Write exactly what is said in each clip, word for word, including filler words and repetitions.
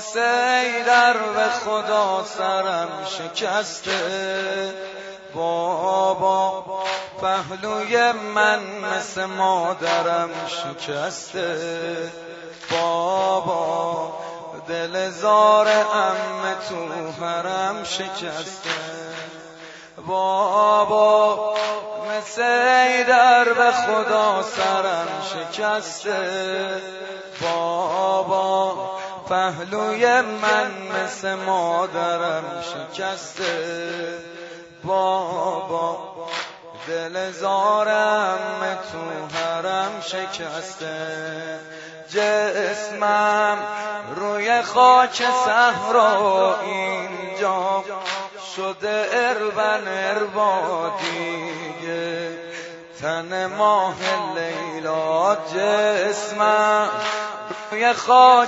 مثل ایدر به خدا سرم شکسته بابا، پهلوی من مثل مادرم شکسته بابا، دل زار عمه تو حرم شکسته بابا، مثل ایدر به خدا سرم شکسته بابا، پهلوی من مثل مادرم شکسته بابا، دل زارم تو حرم شکسته، جسمم روی خاک صحرا اینجا شده اربن اربا دیگه، تن ماه لیلا جسمم روی خاک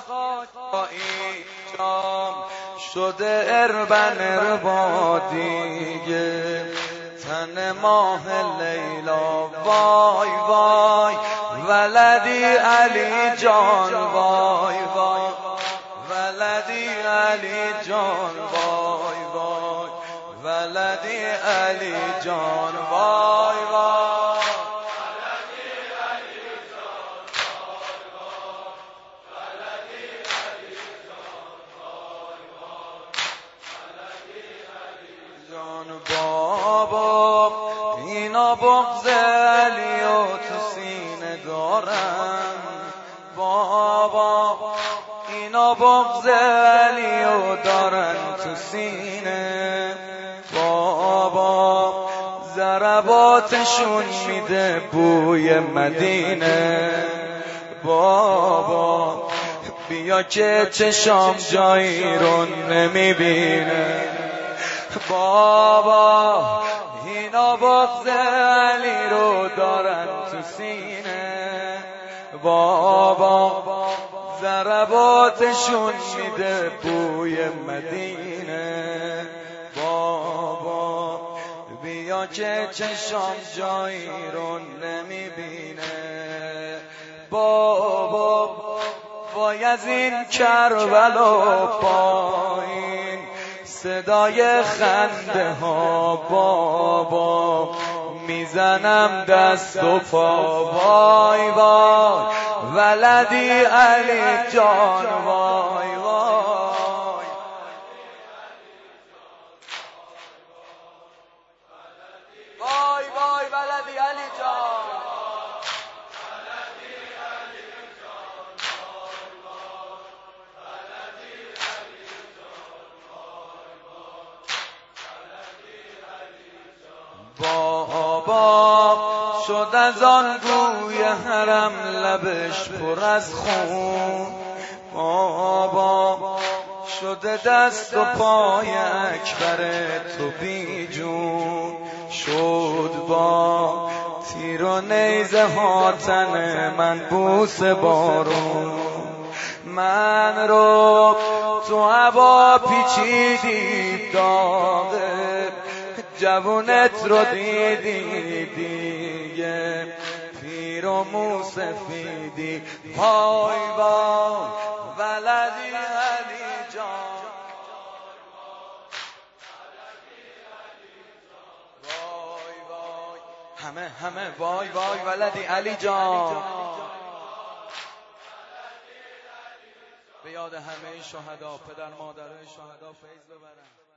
اینجا شده اربن اربا دیگه، تن ماه لیلا وای وای ولدی علی جان وای وای ولدی علی جان وای وای ولدی علی جان وای وای بابا، اینا بغض علی و تو سینه دارن بابا، اینا بغض علی و دارن تو سینه بابا، ضرباتشون میده بوی مدینه بابا، بیا که چشام جایی رو نمیبینه بابا، اینا بغض علی رو دارن تو سینه بابا، ضرباتشون میده بوی مدینه بابا، بیا که چشام جایی رو نمیبینه بابا، وای از این کربلا پایین صدای خنده ها بابا، میزنم دست و پا وای وای ولدی علی جان وای وای وای وای ولدی علی جان بابا، شد از آن گوی حرم لبش پر از خون بابا، شده دست و پای اکبر تو بی جون، شد با تیر و نیزه ها تن من بوس بارون، من رو تو هوا پیچیدی داغه، جوونت رو دیدی دیگه پیر و موسفیدی وای وای ولدی علی جان وای وای همه همه وای وای ولدی علی جان، به یاد همه شهدا، پدر مادرای شهدا فیض ببرن.